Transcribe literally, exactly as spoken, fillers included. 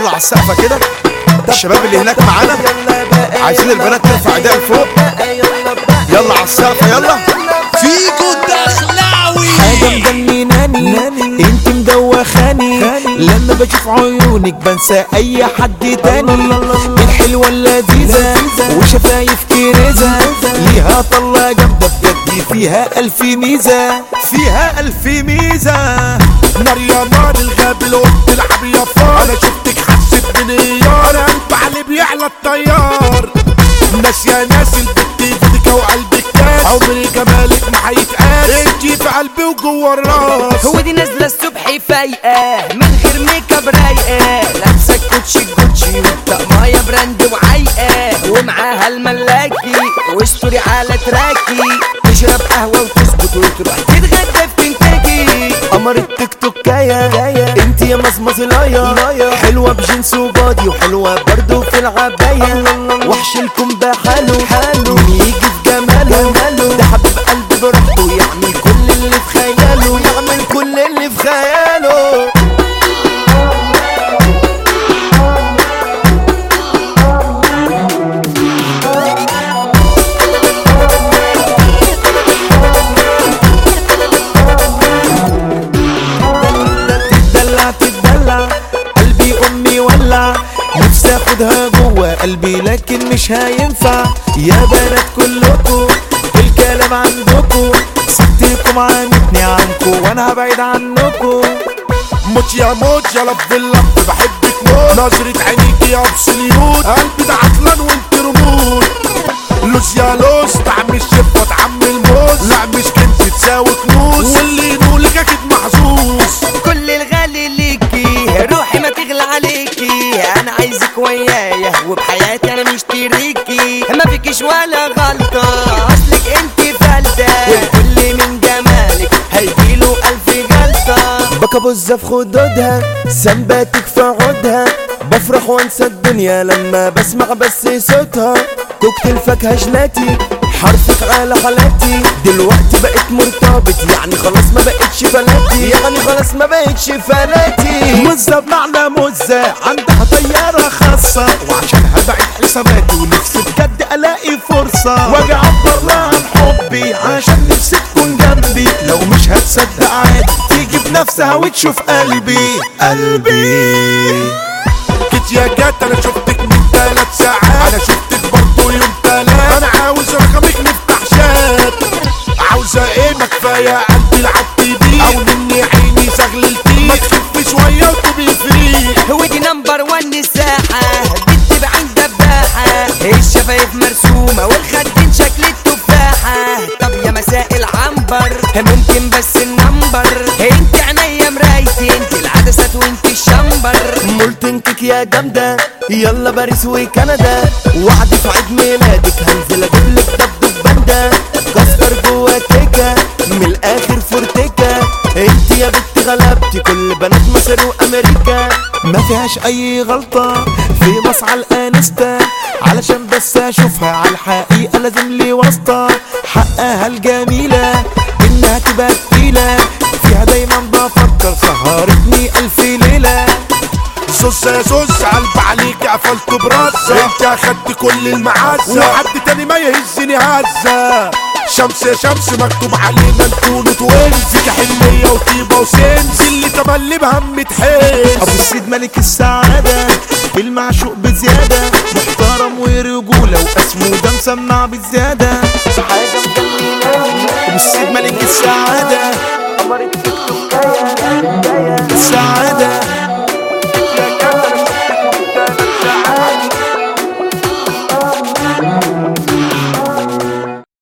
على السقفة كده. الشباب اللي هناك معانا عايزين البنات ترفع ايديها لفوق. يلا على السقفة يلا. فيكو الدخلاوي حاجة مجنناني انت مدوخاني، لما بشوف عيونك بنسى اي حد تاني. الحلوة اللذيذة وشفايف كريزة، ليها طلة جامدة بجد فيها الف ميزة، فيها الف ميزة. نار يا نار الغاب القط تلعب يا فار، انا شفتك حسيت بنيار، انا قلب علي بيعلى الطيار. ناس يا ناس البت فيديكا وقلبك كاس، عمري جمالك ما هيتقاس، انتي في قلبي وجوه الراس. هو دي نازله الصبح فايقه من غير ميك اب رايقه، لابسه كوتشي كوتشي وطقمايه براند وعايقه، ومعاها الملاكي وستوري على تراكي، تشرب قهوه وتسكت وتروح تتغدى في كنتاكي. قمر التيك توكاية انت يا مصمصلاية، حلوة بجنس وبادي وحلوة برضو في العباية، وحش لكم بحاله حاله يجي في جماله، ده حبيب قلبي براحته يعمل كل اللي في خياله، يعمل كل اللي في خياله. نفسي اخدها جوه قلبي لكن مش هينفع، يا بنات كلكم الكلام عندكم، ستكم عانتني عنكم وانا هبعد عنكم. موت يا موت يا لف اللف بحبك موت، نظرة عينيكي يا ابسوليوت، قلبي ده عطلان وانت رموت. لوز يا لوز طعم الشفة طعم الموز، لا مش كنت تساوي كنوز، واللي ينولك اكيد محظوظ. كل الغالي ليكي روحي ما تغلى عليكي، انا عايزك ويايا وبحياتي انا مشتريكي، ما فيكيش ولا غلطة اصلك انتي فلتة، والكل من جمالك هيجيله الف جلطة. بكبز في خدودها سنباتك في عودها، بفرح وانسى الدنيا لما بسمع بس صوتها، كوكتيل فاكهة جلاتي حرفك على حالاتي، دلوقتي بقيت مرتبط يعني خلاص ما بقتش فلاتي، يعني خلاص ما بقتش فلاتي. مزة بمعنى مزة عندها طيارة خاصة، وعشانها بعد حساباتي ونفسي بجد الاقي فرصة، واجي اعبر لها عن حبي عشان نفسي تكون جنبي، لو مش هتصدق عادي تيجي بنفسها وتشوف قلبي قلبي. جيت يا جات انا شفتك من ثلاث ساعات، انا شفتك برضو يوم تلات، انا عاوز رقمك نفتح شات. عاوزة ايه ما كفاية قلبي لعبتي بيه، او مني عيني زغللتيه، ما تخفي شوية وتبقي فري. هو دي نمبر ون الساحة بنت بعين دباحة، الشفايف مرسومة والخدين شكل التفاحة. طب يا مساء العنبر ممكن بس النمبر، انت عينيا مرايتي انت العدسات وانت الشمبر. مولتنكك يا جامدة يلا باريس وكندا، وعد في عيد ميلادك هنزل اجيبلك دبدوب باندا، كسر جوا كيكة من الاخر فورتيكا، انت يا بنت غلبتي كل بنات مصر وامريكا. ما فيهاش اي غلطة في مصعى الانستا، علشان بس اشوفها على الحقيقة لازم لي واسطة، حقها الجميلة انها تبقى تقيلة، فيها دايما بفكر سهرتني الف ليلة. صوص يا صوص قلب عليك قفلته براسة، انت اخدت كل المعزة وحد تاني ما يهزني هزة. شمس يا شمس مكتوب علينا نكون توين، فيك حنية وطيبة وسنس اللي تملي بهم تحس. ابو السيد ملك السعادة المعشوق بزيادة، محترم ورجولة واسمه ده مسمع بزيادة، حاجة مجننة. ابو السيد ملك السعادة